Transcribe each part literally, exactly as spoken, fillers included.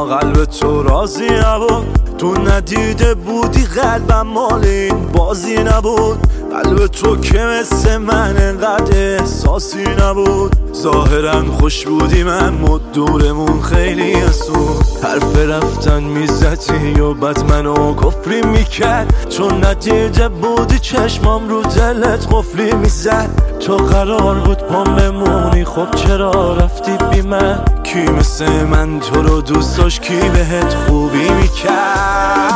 اما قلب تو راضی نبود. تو ندیده بودی قلبم مال این بازی نبود. قلب تو که مثل من انقدر احساسی نبود. ظاهرا خوش بودی من مد دورمون خیلی اسود. حرف رفتن میزدی و بعد منو کفری میکرد. چون ندیده بودی چشمام رو دلت قفلی میزد. تو قرار بود پام بمونی، خب چرا رفتی بی من؟ کی مثل من تو رو دوست داشت، کی بهت خوبی میکرد؟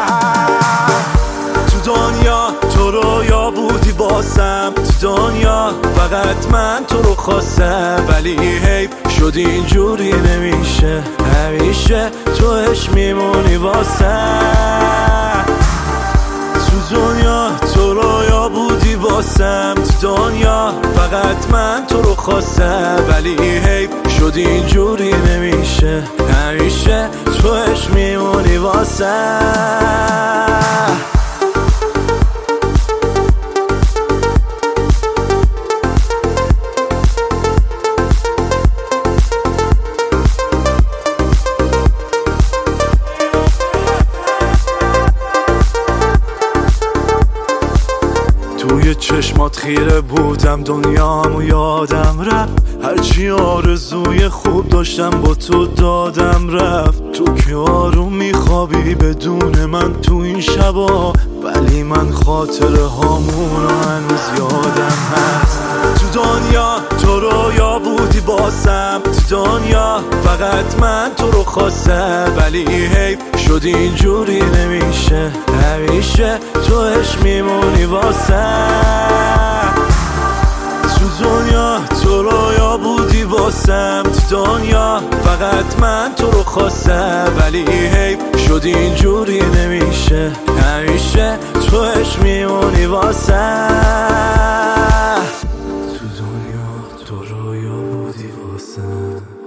تو دنیا تو رویا بودی واسم، تو دنیا فقط من تو رو خواستم. ولی حیف شد اینجوری نمیشه، همیشه تو عشق میمونی واسم. تو دنیا تو رویا بودی واسم، تو دنیا فقط من تو رو خواستم. ولی حیف شد اینجوری نمیشه، همیشه تو عشق میمونی واسم. توی چشمات خیره بودم، دنیامو یادم رفت. هرچی آرزوی خوب داشتم با تو دادم رفت. تو که آروم میخوابی بدون من تو این شبا، ولی من خاطره هامونو هنوز یادم هست. تو دنیا تو رویا بودی باسم، تو دنیا فقط من تو رو خواستم. ولی حیف شد اینجوری نمیشه، همیشه تو عشق میمونی واسم. تو دنیا تو رویا بودی واسم، تو دنیا فقط من تو رو خواستم. ولی حیف شد اینجوری نمیشه، همیشه تو عشق میمونی واسم. تو دنیا تو رویا بودی واسم.